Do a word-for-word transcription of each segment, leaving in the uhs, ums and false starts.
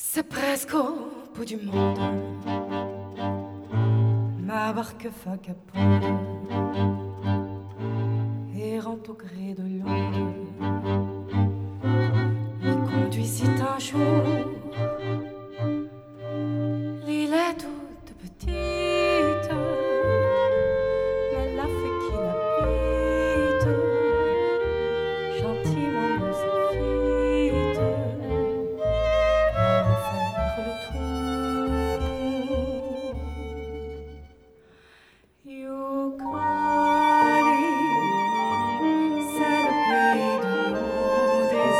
C'est presque au bout du monde. Ma barque vagabonde, errant au gré de l'onde, m'y conduisit un jour. L'île est toute petite, mais la fée qui l'habite gentiment nous invite à en faire le tour. Youkali, c'est le pays de nos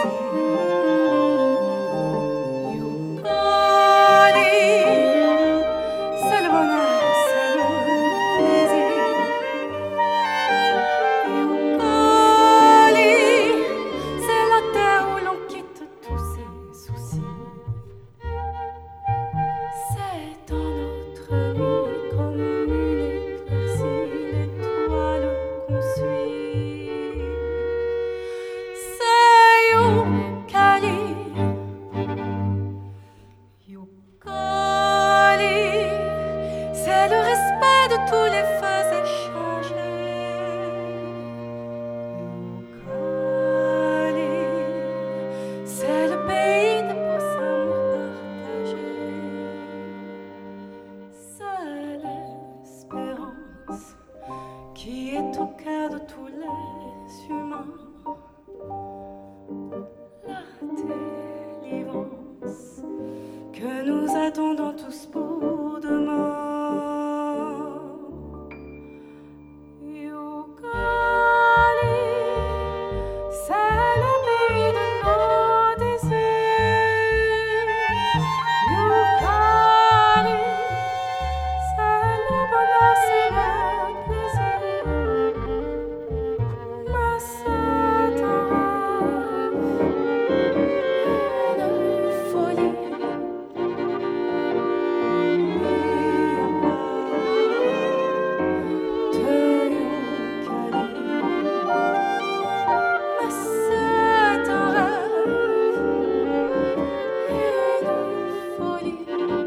désirs. Youkali, c'est le bonheur, c'est le plaisir. Youkali, c'est la terre où l'on quitte tous ses soucis. C'est dans notre nuit comme une éclaircie, l'étoile qu'on suit. C'est Youkali, Youkali, c'est le respect de tous les feux échangés. Youkali, c'est le pays des beaux amours partagés. C'est l'espérance qui est au cœur de tous les humains. La délivrance que nous attendons tous pour demain. Youkali, c'est le pays de nos désirs. Youkali, c'est le bonheur, c'est le plaisir. Mais c'est un rêve, une folie. Il n'y a pas de Youkali. Mais c'est un rêve, une folie.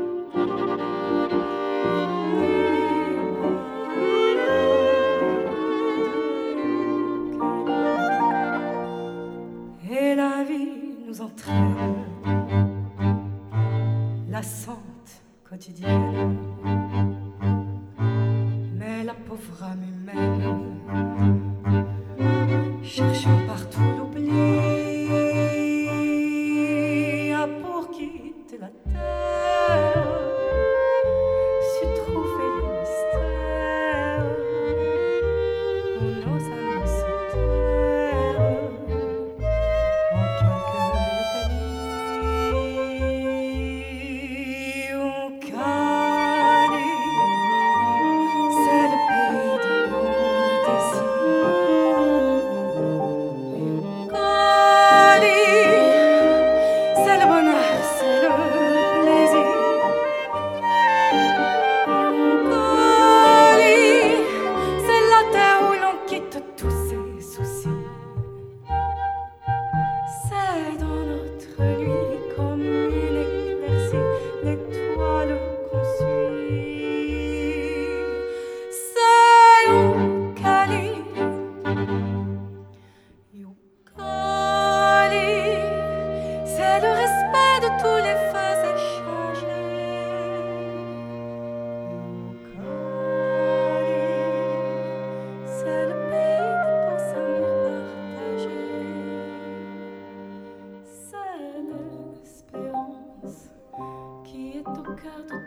Et la vie nous entraîne, lassante, quotidienne. Mais la pauvre âme humaine, cherchant partout l'oubli, a pour quitter la terre su trouver le mystère où nos âmes se tairent en quelques Youkali. Youkali, c'est le pays de nos désirs. Youkali, c'est le bonheur, c'est le plaisir. Youkali, c'est la terre où l'on quitte tous ses soucis. C'est dans notre nuit comme une éclaircie, l'étoile qu'on suit. C'est Youkali, Youkali, c'est le respect de tous les feux échangés. Youkali, c'est le pays des beaux amours partagés. C'est l'espérance qui est au cœur de